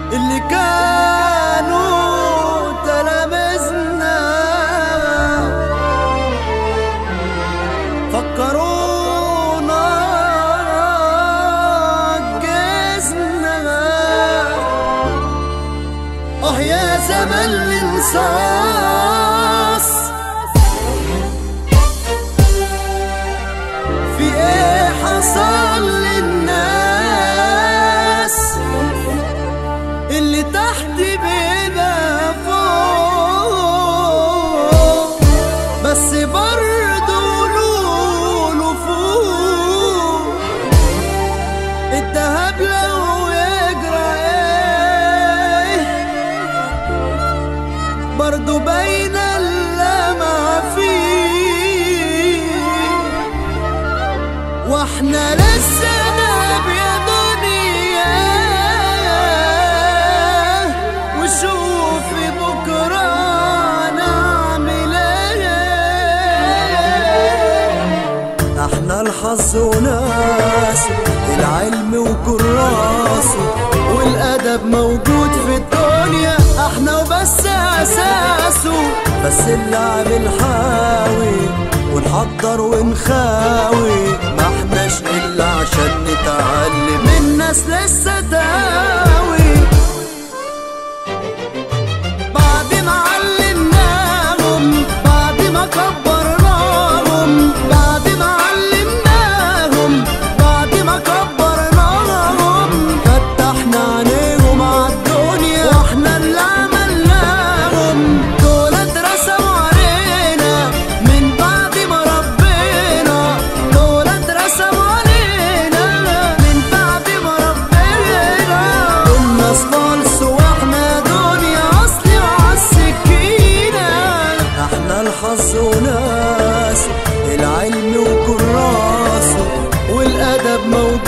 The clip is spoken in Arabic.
اللي كانوا تلامذنا فكرونا عجزنا. يا زمن الانصاص في ايه حصل للناس اللي تحت بيبقى فوق، بس برضو له فوق. الدهب لو يجرى ايه برضو باين اللمع فيه، واحنا لسه ناب يا دنيا. وشوفي بكره نعمل ايه. احنا الحظ وناسه، العلم وكراسه، والادب موجود في الدنيا. احنا وبس اساسه، بس اللعب نحاول ونحضر ونخاوي. ما احناش الا عشان نتعلم من ناس لسه داوي. بعد ما علمناهم، بعد ما كبرناهم، بعد ما علمناهم، بعد ما كبرناهم، فتحنا عينيهم عالدنيا. واحنا اللي عملناهم، دول اترسموا علينا من بعد ما ربنا. دول اترسموا علينا من بعد ما ربنا. الناس خالص واحنا دنيا اصلي وعالسكينة. احنا الحظ وناسه، العلم وكراسه، والادب موجود